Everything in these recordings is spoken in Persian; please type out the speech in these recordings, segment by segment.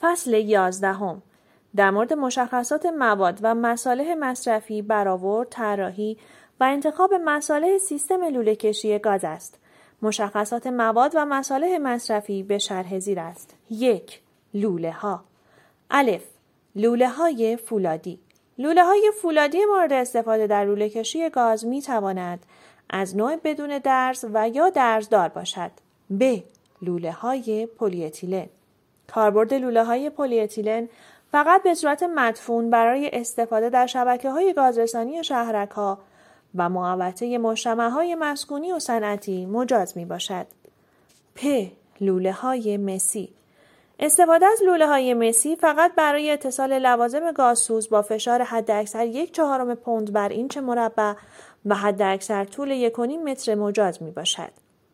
فصل 11 در مورد مشخصات مواد و مصالح مصرفی، برآورد، طراحی و انتخاب مصالح سیستم لوله کشی گاز است. مشخصات مواد و مصالح مصرفی به شرح زیر است. 1. لوله ها. الف. لوله های فولادی. لوله های فولادی مورد استفاده در لوله کشی گاز می تواند از نوع بدون درز و یا درزدار باشد. ب. لوله های پلی اتیلن. کاربرد لوله های پلی اتیلن فقط به صورت مدفون برای استفاده در شبکه‌های گازرسانی شهرک‌ها و محوطه مجتمع‌های مسکونی و صنعتی مجاز میباشد. پ. لوله های مسی. استفاده از لوله های مسی فقط برای اتصال لوازم گازسوز با فشار حداکثر 1/4 پوند بر اینچ مربع و حداکثر طول 1.5 متر مجاز میباشد.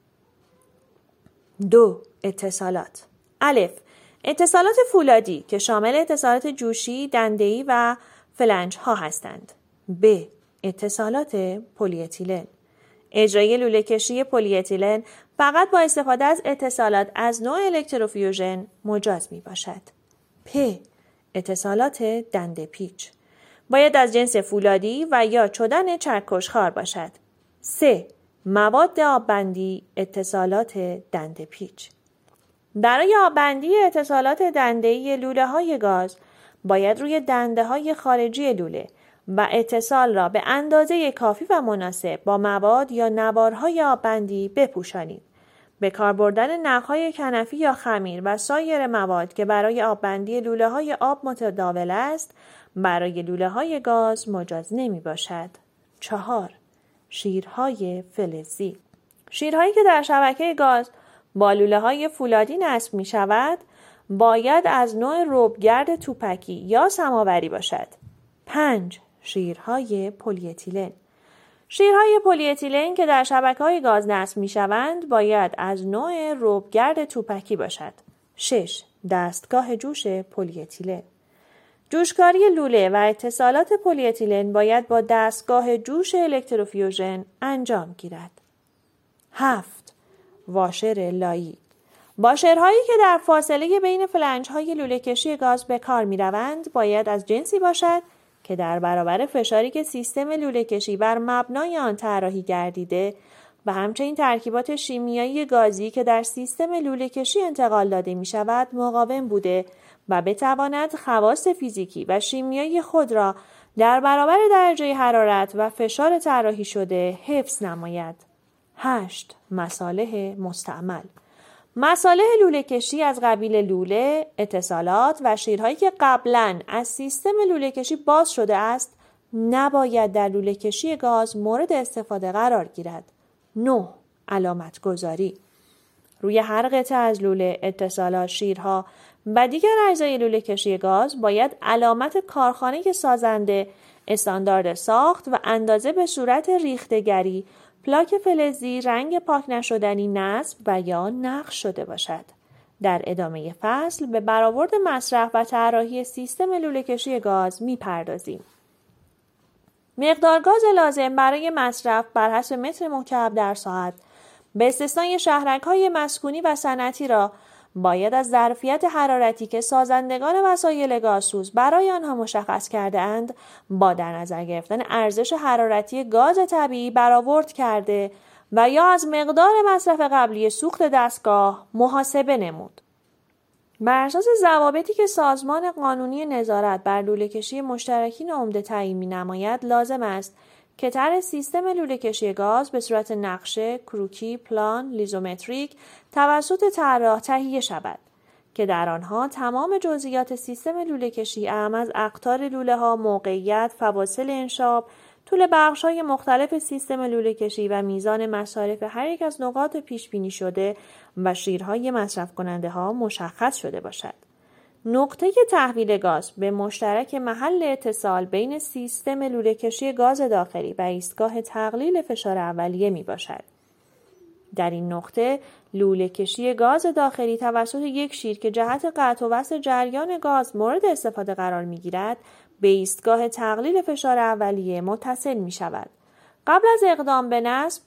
2. اتصالات. الف. اتصالات فولادی که شامل اتصالات جوشی، دنده‌ای و فلنج ها هستند. ب. اتصالات پلی اتیلن. اجرای لوله کشی پلی اتیلن فقط با استفاده از اتصالات از نوع الکتروفیوژن مجاز می باشد. پ. اتصالات دنده پیچ. باید از جنس فولادی و یا چدن چرکشخوار باشد. 3. مواد آببندی اتصالات دنده پیچ. برای آببندی اتصالات دنده‌ای لوله های گاز باید روی دنده های خارجی لوله و اتصال را به اندازه کافی و مناسب با مواد یا نوارهای آببندی بپوشانید. به کار بردن نخهای کنفی یا خمیر و سایر مواد که برای آببندی لوله های آب متداول است برای لوله های گاز مجاز نمی باشد. 4. شیرهای فلزی. شیرهایی که در شبکه گاز با لوله های فولادی نصب می شود باید از نوع ربگرد توپکی یا سماوری باشد. 5. شیرهای پلی اتیلن. شیرهای پلی اتیلن که در شبکه‌های گاز نصب می‌شوند باید از نوع ربگرد توپکی باشد. 6. دستگاه جوش پلی اتیلن. جوشکاری لوله و اتصالات پلی اتیلن باید با دستگاه جوش الکتروفیوژن انجام گیرد. 7. واشر لایی. واشرهایی که در فاصله بین فلنج‌های لوله کشی گاز به کار می‌روند باید از جنسی باشد که در برابر فشاری که سیستم لوله کشی بر مبنای آن طراحی گردیده و همچنین ترکیبات شیمیایی گازی که در سیستم لوله کشی انتقال داده می شود مقاوم بوده و بتواند خواص فیزیکی و شیمیایی خود را در برابر درجه حرارت و فشار طراحی شده حفظ نماید. 8. مصالح مستعمل. مصالح لوله کشی از قبیل لوله، اتصالات و شیرهایی که قبلاً از سیستم لوله کشی باز شده است نباید در لوله کشی گاز مورد استفاده قرار گیرد. 9. علامت گذاری. روی هر قطعه از لوله، اتصالات، شیرها و دیگر اجزای لوله کشی گاز باید علامت کارخانه سازنده، استاندارد ساخت و اندازه به صورت ریخته‌گری، پلاک فلزی، رنگ پاک نشدنی نصب و یا نقش شده باشد. در ادامه فصل به برآورد مصرف و طراحی سیستم لوله کشی گاز می‌پردازیم. مقدار گاز لازم برای مصرف بر حسب متر مکعب در ساعت به استثنای شهرک‌های مسکونی و صنعتی را باید از ظرفیت حرارتی که سازندگان وسایل گازسوز برای آنها مشخص کرده اند با در نظر گرفتن ارزش حرارتی گاز طبیعی برآورد کرده و یا از مقدار مصرف قبلی سوخت دستگاه محاسبه نمود. بر اساس ضوابطی که سازمان قانونی نظارت بر لوله کشی مشترکین عمده تعیین می‌نماید لازم است که طرح سیستم لوله کشی گاز به صورت نقشه، کروکی، پلان، لیزومتریک توسط طراح تهیه شود که در آنها تمام جزئیات سیستم لوله کشی اعم از اقطار لوله ها، موقعیت، فواصل انشاب، طول بخش‌های مختلف سیستم لوله کشی و میزان مصارف هر یک از نقاط پیش بینی شده و شیرهای مصرف کننده ها مشخص شده باشد. نقطه تحویل گاز به مشترک محل اتصال بین سیستم لوله کشی گاز داخلی و ایستگاه تقلیل فشار اولیه می باشد. در این نقطه لوله کشی گاز داخلی توسط یک شیر که جهت قطع و وصل جریان گاز مورد استفاده قرار می گیرد به ایستگاه تقلیل فشار اولیه متصل می شود. قبل از اقدام به نصب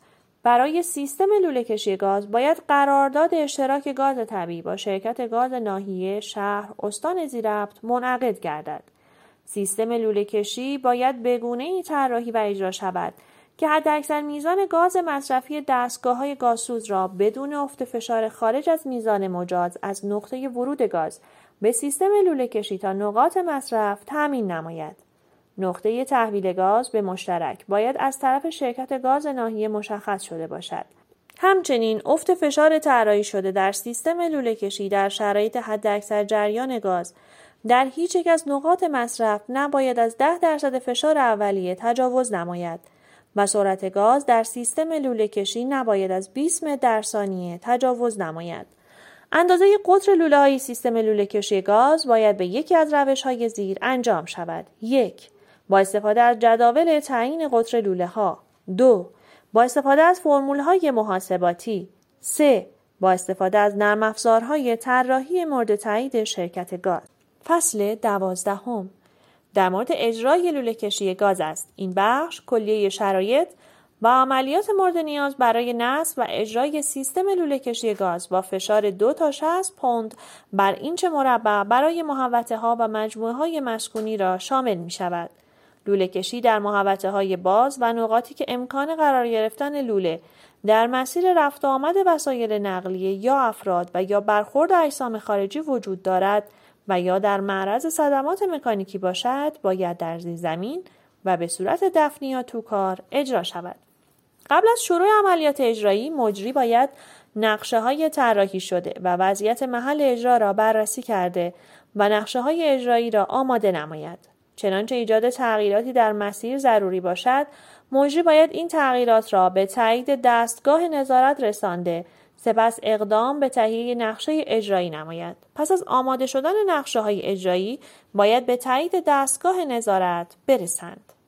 برای سیستم لوله کشی گاز باید قرارداد اشتراک گاز طبیعی با شرکت گاز ناحیه، شهر، استان ذی‌ربط منعقد گردد. سیستم لوله کشی باید به گونه‌ای طراحی و اجرا شود که حداکثر میزان گاز مصرفی دستگاه‌های گازسوز را بدون افت فشار خارج از میزان مجاز از نقطه ورود گاز به سیستم لوله کشی تا نقاط مصرف تامین نماید. نقطه تحویل گاز به مشترک باید از طرف شرکت گاز ناحیه مشخص شده باشد. همچنین افت فشار طراحی شده در سیستم لوله کشی در شرایط حداکثر جریان گاز در هیچ یک از نقاط مصرف نباید از 10% فشار اولیه تجاوز نماید و سرعت گاز در سیستم لوله کشی نباید از 20 متر در ثانیه تجاوز نماید. اندازه قطر لوله های سیستم لوله کشی گاز باید به یکی از روش‌های زیر انجام شود. 1. با استفاده از جداول تعیین قطر لوله ها. 2. با استفاده از فرمول‌های محاسباتی. 3. با استفاده از نرم افزارهای طراحی مورد تایید شرکت گاز. فصل 12 در مورد اجرای لوله کشی گاز است. این بخش کلیه شرایط و عملیات مورد نیاز برای نصب و اجرای سیستم لوله کشی گاز با فشار 2 تا 60 پوند بر اینچ مربع برای محوطه ها و مجموعه های مسکونی را شامل می شود. لوله کشی در محوطه های باز و نقاطی که امکان قرار گرفتن لوله در مسیر رفت و آمد وسایل نقلیه یا افراد و یا برخورد اجسام خارجی وجود دارد و یا در معرض صدمات مکانیکی باشد باید در زیرزمین و به صورت دفنی یا توکار اجرا شود. قبل از شروع عملیات اجرایی مجری باید نقشه‌های طراحی شده و وضعیت محل اجرا را بررسی کرده و نقشه‌های اجرایی را آماده نماید. چنانچه ایجاد تغییراتی در مسیر ضروری باشد، مجری باید این تغییرات را به تایید دستگاه نظارت رسانده، سپس اقدام به تهیه نقشه اجرایی نماید. پس از آماده شدن نقشه‌های اجرایی باید به تایید دستگاه نظارت برسند.